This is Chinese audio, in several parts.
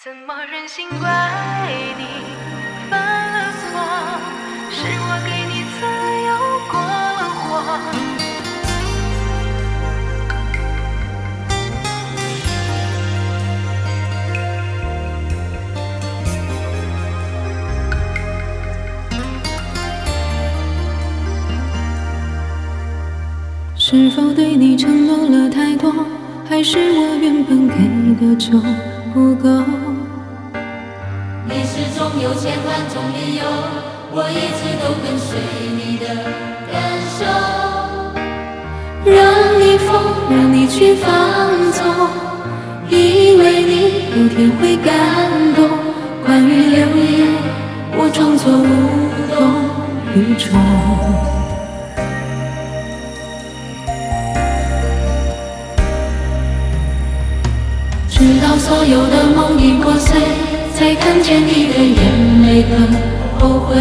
怎么忍心怪你犯了错？是我给你自由过了火。 是否对你承诺了太多，还是我原本给的就不够？ 你始终有千万种理由，我一直都跟随你的感受， 让你疯，让你去放纵，以为你有天会感动。关于流言，我装作无动于衷。直到所有的梦已破碎，才看见你的眼泪和后悔。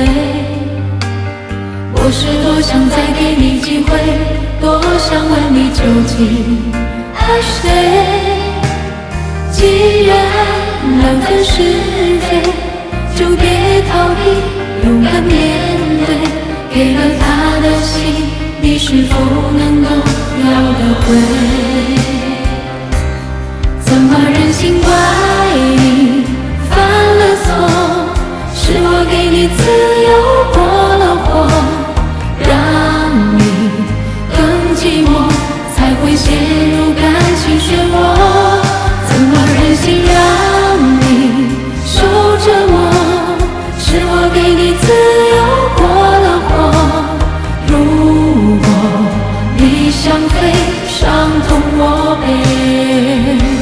我是多想再给你机会，多想问你究竟爱谁。既然难分是非，就别逃避，勇敢面对。给了他的心，你是否能够要得回？怎么忍心怪你犯了错？是我给你自由过了火，让你更寂寞，才会陷入感情漩涡。怎么忍心让你受折磨？是我给你自由过了火。如果你想飞，伤痛我背。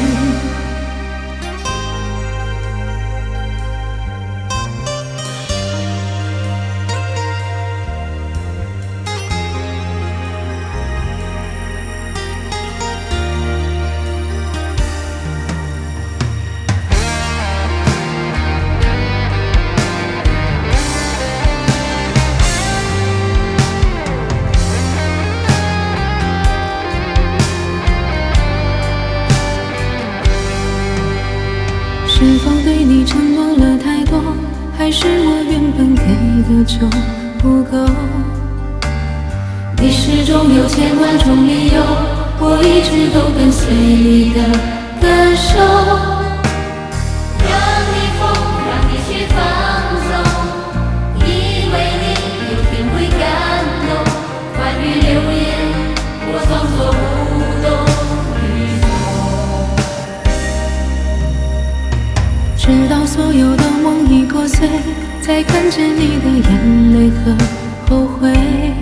是否对你承诺了太多，还是我原本给的就不够？你始终有千万种理由，我一直都跟随你的感受， 让你疯，让你去放纵，以为你有天会感动。关于流言，我装作无动于衷， 直到所有的梦已破碎，才看见你的眼泪和后悔。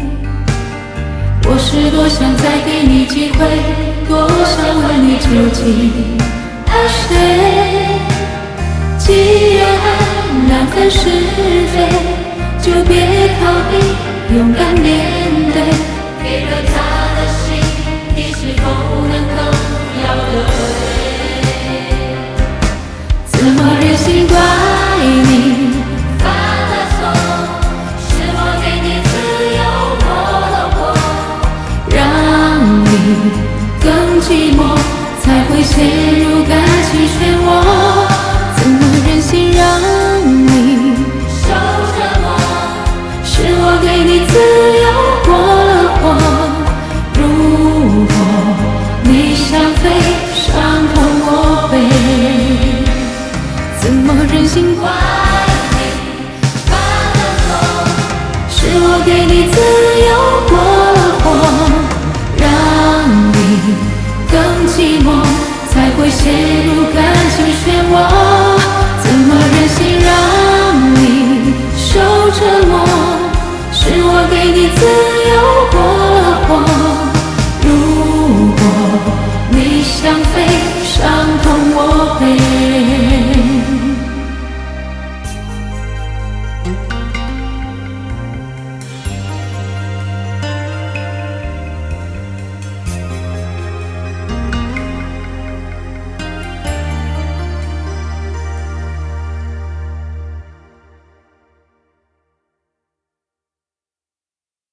我是多想再给你机会，多想问你究竟爱谁。既然难分是非，就别逃避，勇敢面对。 给了他的心，你是否能够要得回？ 怎么忍心怪你犯了错？是我给你自由过了火， 让你更寂寞，才会陷入感情漩涡。怎么忍心让你受折磨？ 是我给你自由过了火。如果你想飞，伤痛我背。怎么忍心怪你犯了错？ 是我给你自由过了火，让你更寂寞，才会陷入感情漩涡。怎么忍心让你受折磨？是我给你自由过了火。